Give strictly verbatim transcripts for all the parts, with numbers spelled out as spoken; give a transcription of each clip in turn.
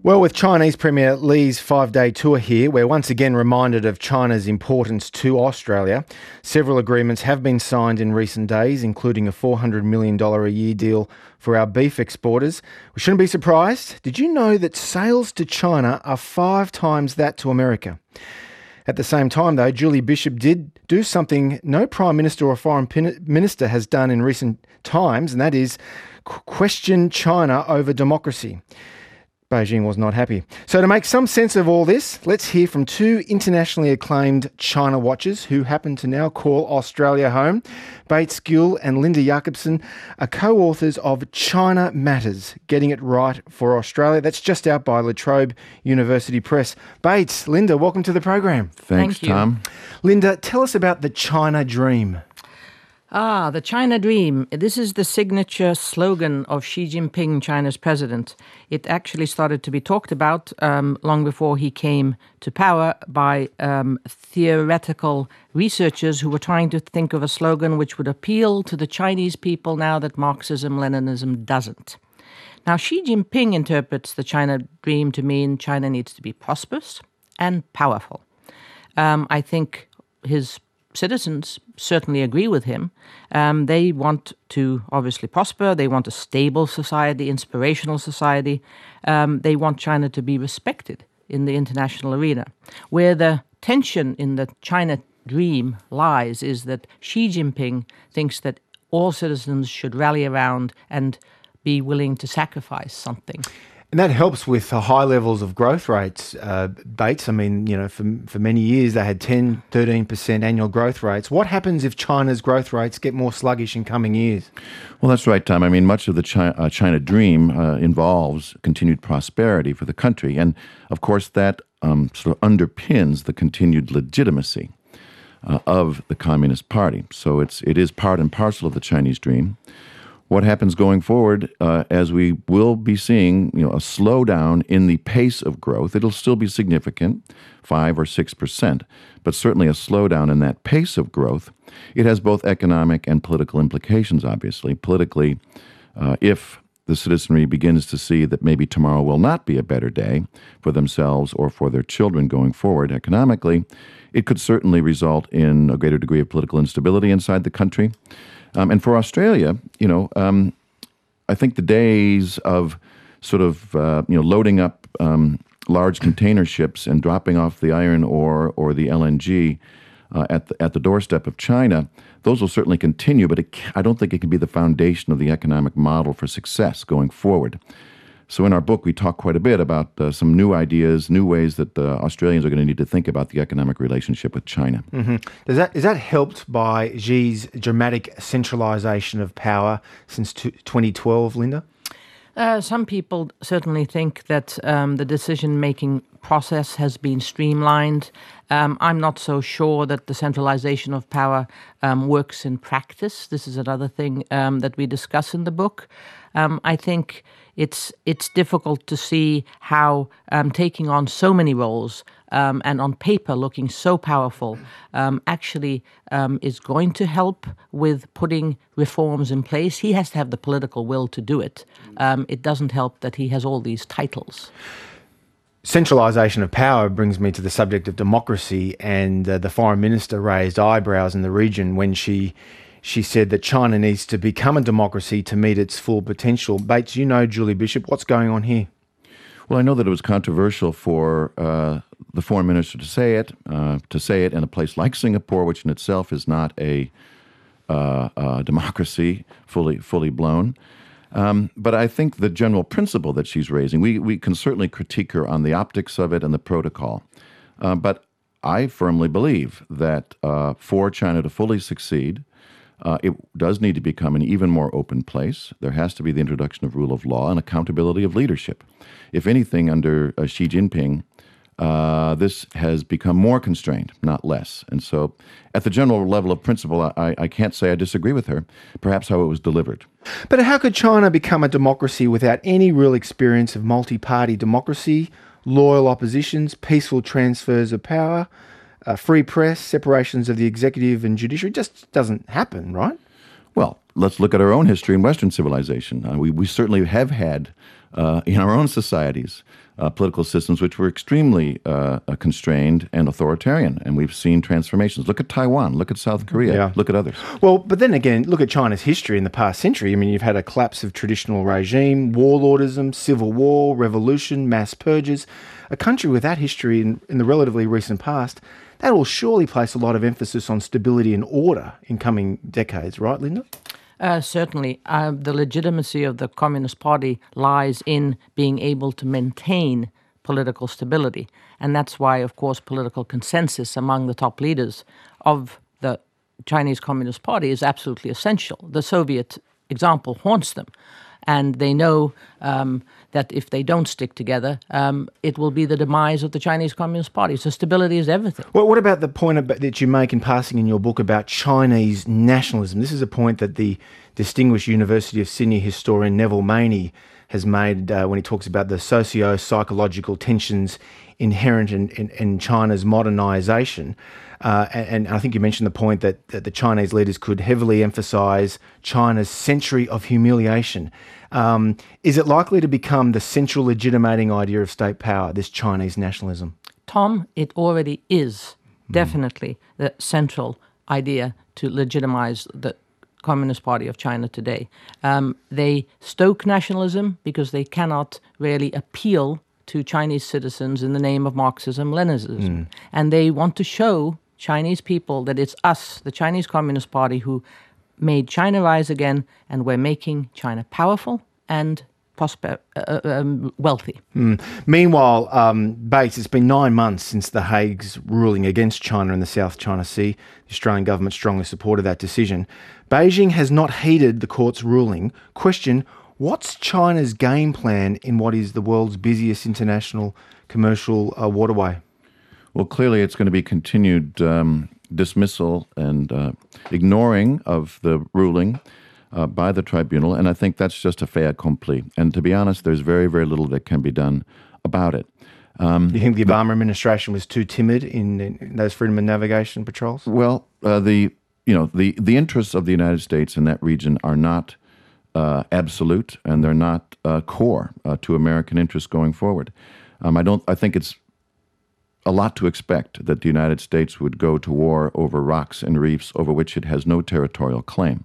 Well, with Chinese Premier Li's five-day tour here, we're once again reminded of China's importance to Australia. Several agreements have been signed in recent days, including a four hundred million dollars a year deal for our beef exporters. We shouldn't be surprised. Did you know that sales to China are five times that to America? At the same time, though, Julie Bishop did do something no Prime Minister or Foreign Minister has done in recent times, and that is question China over democracy. Beijing was not happy. So to make some sense of all this, let's hear from two internationally acclaimed China watchers who happen to now call Australia home. Bates Gill and Linda Jacobson are co-authors of China Matters, Getting It Right for Australia. That's just out by La Trobe University Press. Bates, Linda, welcome to the program. Thanks, Thank Tom. Linda, tell us about the China Dream. Ah, the China Dream. This is the signature slogan of Xi Jinping, China's president. It actually started to be talked about um, long before he came to power by um, theoretical researchers who were trying to think of a slogan which would appeal to the Chinese people now that Marxism-Leninism doesn't. Now, Xi Jinping interprets the China Dream to mean China needs to be prosperous and powerful. Um, I think his citizens certainly agree with him. Um, they want to obviously prosper. They want a stable society, inspirational society. Um, they want China to be respected in the international arena. Where the tension in the China Dream lies is that Xi Jinping thinks that all citizens should rally around and be willing to sacrifice something. And that helps with the high levels of growth rates, uh, Bates. I mean, you know, for, for many years they had ten, thirteen percent annual growth rates. What happens if China's growth rates get more sluggish in coming years? Well, that's right, Tom. I mean, much of the China, uh, China Dream uh, involves continued prosperity for the country. And, of course, that um, sort of underpins the continued legitimacy uh, of the Communist Party. So it's, it is part and parcel of the Chinese Dream. What happens going forward, uh, as we will be seeing, you know, a slowdown in the pace of growth. It'll still be significant, five or six percent, but certainly a slowdown in that pace of growth. It has both economic and political implications, obviously. Politically, uh, if the citizenry begins to see that maybe tomorrow will not be a better day for themselves or for their children going forward economically, it could certainly result in a greater degree of political instability inside the country. Um, and for Australia, you know, um, I think the days of sort of, uh, you know, loading up um, large container ships and dropping off the iron ore or the L N G uh, at the, at the doorstep of China, those will certainly continue, but it, I don't think it can be the foundation of the economic model for success going forward. So in our book, we talk quite a bit about uh, some new ideas, new ways that uh, Australians are going to need to think about the economic relationship with China. Mm-hmm. Does that, is that helped by Xi's dramatic centralisation of power since twenty twelve, Linda? Uh, some people certainly think that um, the decision-making process has been streamlined. Um, I'm not so sure that the centralization of power um, works in practice. This is another thing um, that we discuss in the book. Um, I think it's it's difficult to see how um, taking on so many roles um, and on paper looking so powerful um, actually um, is going to help with putting reforms in place. He has to have the political will to do it. Um, it doesn't help that he has all these titles. Centralisation of power brings me to the subject of democracy, and uh, the Foreign Minister raised eyebrows in the region when she she said that China needs to become a democracy to meet its full potential. Bates, you know Julie Bishop, what's going on here? Well, I know that it was controversial for uh, the Foreign Minister to say it, uh, to say it in a place like Singapore, which in itself is not a uh, uh, democracy fully fully blown. Um, but I think the general principle that she's raising, we, we can certainly critique her on the optics of it and the protocol. Uh, but I firmly believe that uh, for China to fully succeed, uh, it does need to become an even more open place. There has to be the introduction of rule of law and accountability of leadership. If anything, under uh, Xi Jinping, Uh, this has become more constrained, not less. And so at the general level of principle, I, I can't say I disagree with her, perhaps how it was delivered. But how could China become a democracy without any real experience of multi-party democracy, loyal oppositions, peaceful transfers of power, uh, free press, separations of the executive and judiciary? It just doesn't happen, right? Well, let's look at our own history in Western civilization. Uh, we, we certainly have had uh, in our own societies, uh, political systems which were extremely uh, constrained and authoritarian. And we've seen transformations. Look at Taiwan. Look at South Korea. Yeah. Look at others. Well, but then again, look at China's history in the past century. I mean, you've had a collapse of traditional regime, warlordism, civil war, revolution, mass purges. A country with that history in, in the relatively recent past, that will surely place a lot of emphasis on stability and order in coming decades, right, Linda? Uh, certainly. Uh, the legitimacy of the Communist Party lies in being able to maintain political stability. And that's why, of course, political consensus among the top leaders of the Chinese Communist Party is absolutely essential. The Soviet example haunts them. And they know um, that if they don't stick together, um, it will be the demise of the Chinese Communist Party. So stability is everything. Well, what about the point about, that you make in passing in your book about Chinese nationalism? This is a point that the distinguished University of Sydney historian Neville Maney has made uh, when he talks about the socio-psychological tensions inherent in, in, in China's modernisation. Uh, and, and I think you mentioned the point that, that the Chinese leaders could heavily emphasise China's century of humiliation. Um, is it likely to become the central legitimating idea of state power, this Chinese nationalism? Tom, it already is definitely mm. the central idea to legitimize the Communist Party of China today. Um, they stoke nationalism because they cannot really appeal to Chinese citizens in the name of Marxism, Leninism. Mm. And they want to show Chinese people that it's us, the Chinese Communist Party, who made China rise again, and we're making China powerful and prosper, uh, um, wealthy. Mm. Meanwhile, um, Bates, it's been nine months since The Hague's ruling against China in the South China Sea. The Australian government strongly supported that decision. Beijing has not heeded the court's ruling. Question, what's China's game plan in what is the world's busiest international commercial uh, waterway? Well, clearly it's going to be continued um, dismissal and uh, ignoring of the ruling uh, by the tribunal, and I think that's just a fait accompli. And to be honest, there's very, very little that can be done about it. Um, you think the Obama administration was too timid in, in those freedom of navigation patrols? Well, uh, the you know the the interests of the United States in that region are not uh, absolute, and they're not uh, core uh, to American interests going forward. Um, I don't. I think it's a lot to expect that the United States would go to war over rocks and reefs over which it has no territorial claim.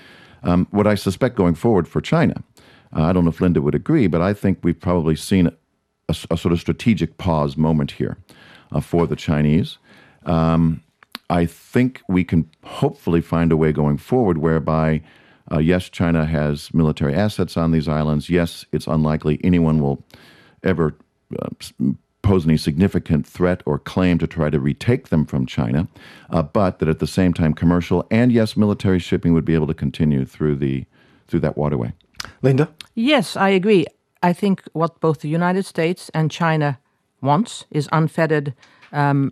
Um, what I suspect going forward for China, uh, I don't know if Linda would agree, but I think we've probably seen a, a, a sort of strategic pause moment here uh, for the Chinese. Um, I think we can hopefully find a way going forward whereby, uh, yes, China has military assets on these islands. Yes, it's unlikely anyone will ever uh, pose any significant threat or claim to try to retake them from China, uh, but that at the same time commercial and, yes, military shipping would be able to continue through the through that waterway. Linda? Yes, I agree. I think what both the United States and China wants is unfettered, um,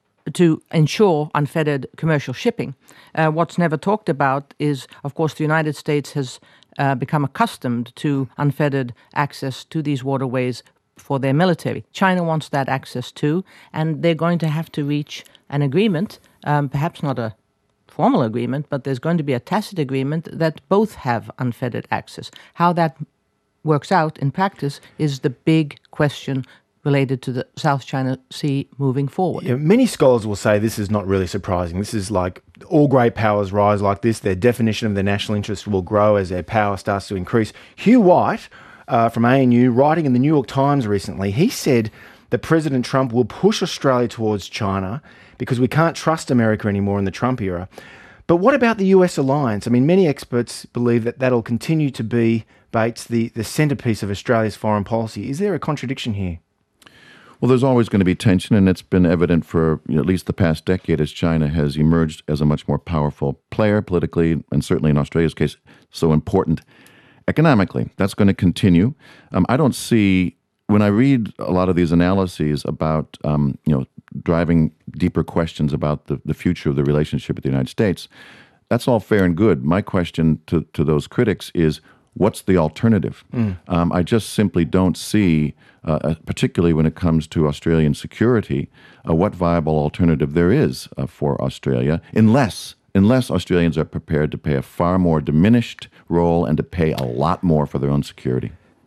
to ensure unfettered commercial shipping. Uh, what's never talked about is, of course, the United States has uh, become accustomed to unfettered access to these waterways for their military. China wants that access too, and they're going to have to reach an agreement, um, perhaps not a formal agreement, but there's going to be a tacit agreement that both have unfettered access. How that works out in practice is the big question related to the South China Sea moving forward. Yeah, many scholars will say this is not really surprising. This is like all great powers rise like this. Their definition of their national interest will grow as their power starts to increase. Hugh White uh, from A N U, writing in the New York Times recently, he said that President Trump will push Australia towards China because we can't trust America anymore in the Trump era. But what about the U S alliance? I mean, many experts believe that that'll continue to be, Bates, the, the centrepiece of Australia's foreign policy. Is there a contradiction here? Well, there's always going to be tension, and it's been evident for you know, at least the past decade as China has emerged as a much more powerful player politically, and certainly in Australia's case, so important economically. That's going to continue. Um, I don't see, when I read a lot of these analyses about, um, you know, driving deeper questions about the, the future of the relationship with the United States, that's all fair and good. My question to, to those critics is, what's the alternative? Mm. Um, I just simply don't see, uh, particularly when it comes to Australian security, uh, what viable alternative there is uh, for Australia, unless unless Australians are prepared to play a far more diminished role and to pay a lot more for their own security.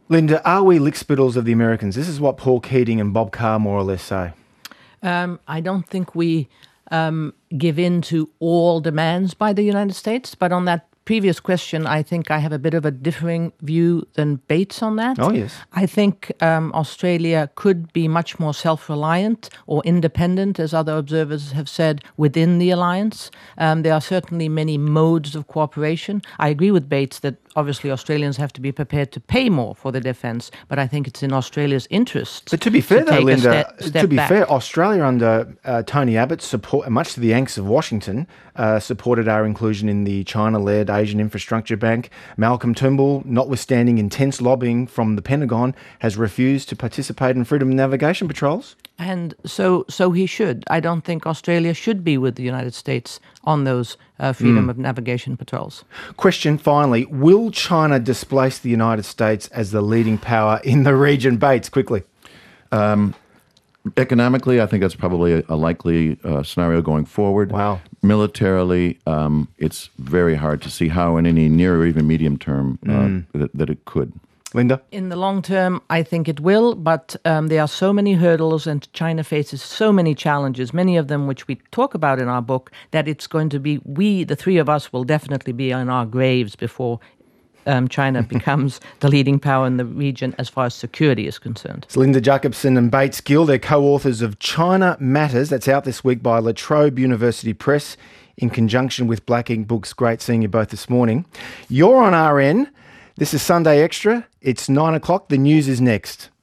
Linda, are we lickspittles of the Americans? This is what Paul Keating and Bob Carr more or less say. Um, I don't think we um, give in to all demands by the United States, but on that previous question, I think I have a bit of a differing view than Bates on that. Oh, yes. I think um, Australia could be much more self-reliant or independent, as other observers have said, within the alliance. Um, there are certainly many modes of cooperation. I agree with Bates that obviously Australians have to be prepared to pay more for the defence, but I think it's in Australia's interest. But to be fair, to though, take a Linda, step- step to be back. fair, Australia under uh, Tony Abbott, support, much to the angst of Washington, uh, supported our inclusion in the China-led Asian Infrastructure Bank. Malcolm Turnbull, notwithstanding intense lobbying from the Pentagon, has refused to participate in freedom of navigation patrols. And so so he should. I don't think Australia should be with the United States on those uh, freedom Mm. of navigation patrols. Question finally, will China displace the United States as the leading power in the region? Bates, quickly. Economically, I think that's probably a, a likely uh, scenario going forward. Wow. Militarily, um, it's very hard to see how in any near or even medium term uh, Mm. that, that it could. Linda? In the long term, I think it will, but um, there are so many hurdles and China faces so many challenges, many of them which we talk about in our book, that it's going to be, we, the three of us, will definitely be on our graves before um, China becomes the leading power in the region as far as security is concerned. It's Linda Jacobson and Bates Gill. They're co-authors of China Matters. That's out this week by La Trobe University Press in conjunction with Black Ink Books. Great seeing you both this morning. You're on R N. This is Sunday Extra. It's nine o'clock. The news is next.